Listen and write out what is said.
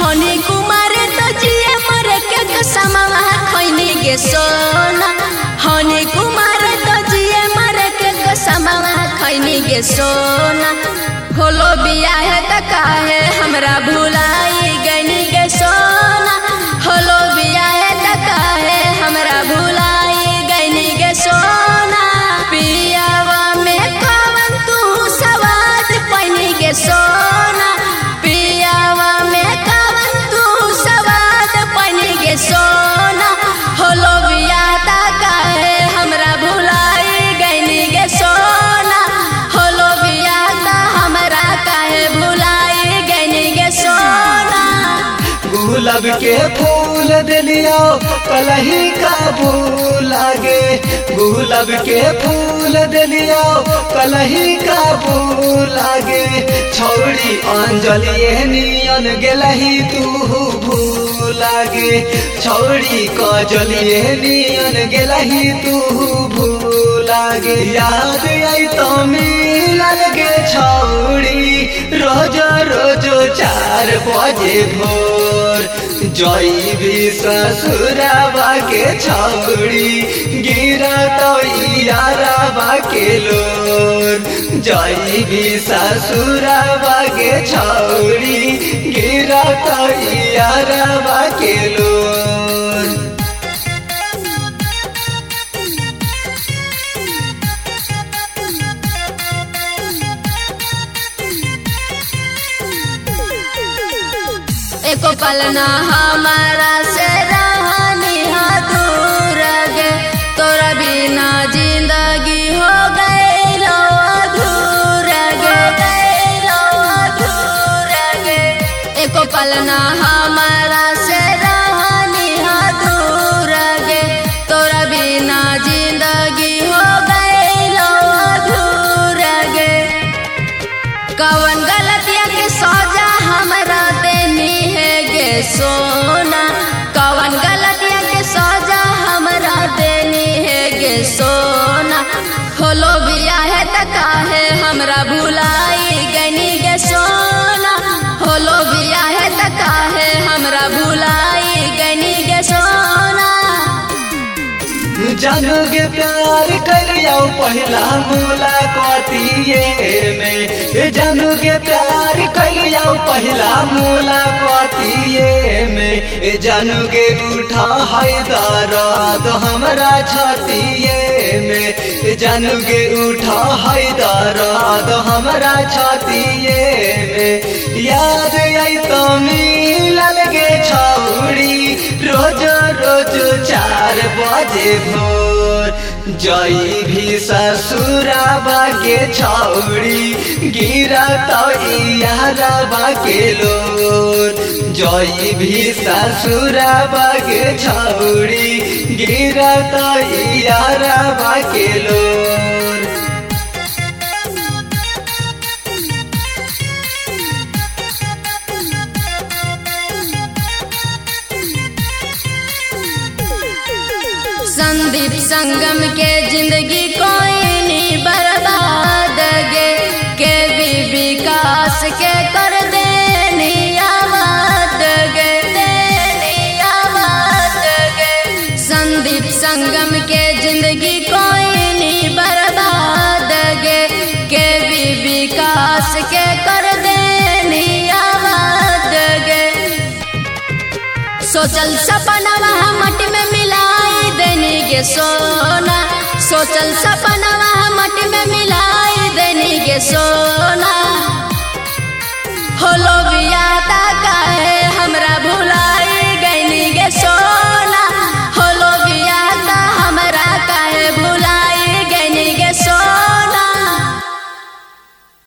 हनी कुमार तो जिए मरे के कसमवा खैनी गे सोना। हनी कुमार तो जिए मरे के कसमवा खैनी गे सोना। होलो बिया है त काहे हमरा भुलाई गनी गे सोना। होलो बिया है त काहे हमरा भुलाई गनी गे सोना। पियावा में कवन तू सवाद पैनी गे सोना। पियावा में कवन तू सवाद पैनी गे सोना। होलो बिया त काहे हमरा भुलाई गनी गे सोना। होलो बिया त हमरा काहे भुलाई गनी गे सोना। गुलाब के फूल दिलियो कलही काबू लागे। गुलाब के फूल दिलियो कलही काबू लागे। छौड़ी अंजलि नियन गेलही तू भूलागे। छौड़ी कजलिए नियन गेलही तू भूलागे। याद आई तो मिलल गे छौड़ी रोज रोज 4 बजे भोर। जईबी ससुराबा के छौड़ी गिरा तो याराबा के लोर। जईबी ससुराबा के छौड़ी गिरा तो याराबा के लोर। एको पलना हमारा से रहनी दूर गे। तोरा बिना जिंदगी हो गई लो अधूर गे। एको पलना हमारा से रहनी दूर गे। तोरा बिना जिंदगी हो गई लो अधूर गे। कवन गलतिया के सजा हमरा देनी है गे सोना। कवन गलतिया के सजा हमरा देनी है गे सोना। होलो बिया है त काहे हमरा भुलाई गनी गे सोना। होलो बिया है त काहे हमरा भुलाई गनी गे सोना। जानोगे प्यार करियो पहला मुलाकातिए में। जानोगे प्यार करियो पहला मुलाकातिए में। जानोगे उठा है दर्द हमरा छातिए में। जानोगे उठा है दर्द हमरा छातिए में। याद आई तो मिलल गे छौड़ी रोज रोज 4 बजे भोर। जईबी ससुराबा के छौड़ी गिरा तो याराबा के लोर। जईबी ससुराबा के छौड़ी गिरा तो याराबा के लोर। संदीप संगम के जिंदगी कोई नहीं बर्बाद गे। के विकास के कर देनी आबाद गे। संदीप संगम के जिंदगी कोई नहीं बर्बाद गे। के विकास के कर देनी आबाद गे। सोचल सपना मट में मिलाई देनी गे सोना। सोचल सपना